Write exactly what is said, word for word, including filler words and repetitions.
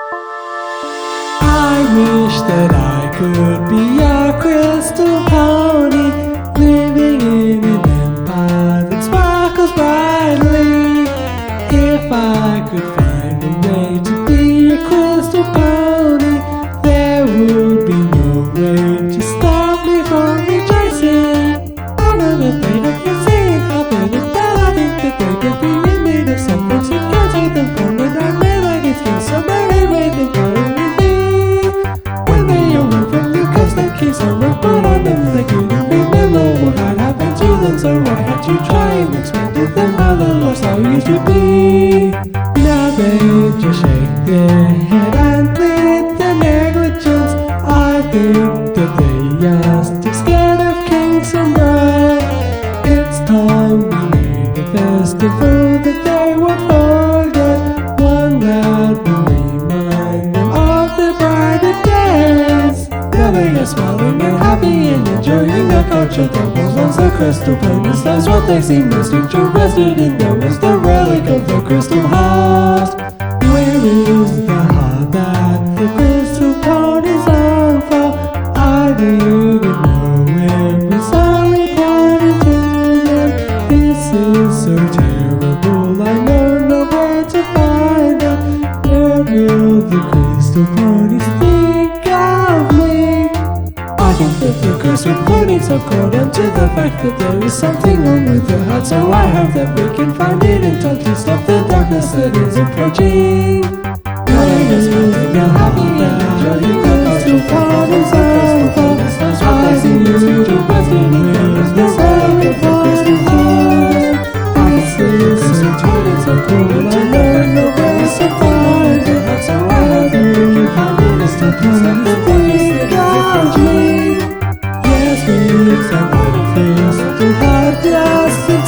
I wish that I could be a crystal pony, living in an empire that sparkles brightly. If I could find a way to be a crystal pony, there would be no way to stop me from rejoicing. I know that they can sing, how good and bad I think that they could be made of something so can't take them from it. I may like it feel so very way they go. So I put on them they couldn't remember what had happened to them. So I had to try and explain to them how the lifestyle used to be. Now they just shake their head and plead their negligence. I think that they are still scared of kings and bride. It's time we made a festival that they won't forget, one that will remind them of their brighter days. Now they are smiling and happy and enjoying the culture that was once the crystal ponies. That's what they seem most interested in. There was the relic of the crystal heart. Where is the heart that the crystal ponies long for? I didn't know it was only pointed to them. This is so terrible, I know nowhere to find them. Where will the crystal ponies think of me? I think that the crystal ponies have caught on to the fact that there is something wrong with the heart. So I hope that we can find it in time to stop the darkness that is approaching. Knowing is feeling happy and enjoying the crystal ponies over. I see you to rest in the this very crystal ponies. This is so tiny, so cool, I know nowhere to find it. So I hope that we can find it in time to stop the darkness that is approaching. Yes, we are one of things to have just